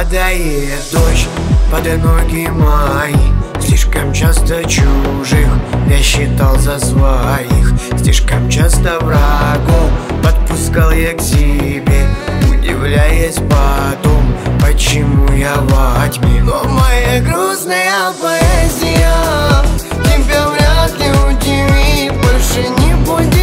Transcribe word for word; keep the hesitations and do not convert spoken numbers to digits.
Падает дождь под ноги мои, слишком часто чужих я считал за своих, слишком часто врагов подпускал я к себе, удивляясь потом, почему я во тьме. Но моя грустная поэзия тебя вряд ли удивит, больше не будет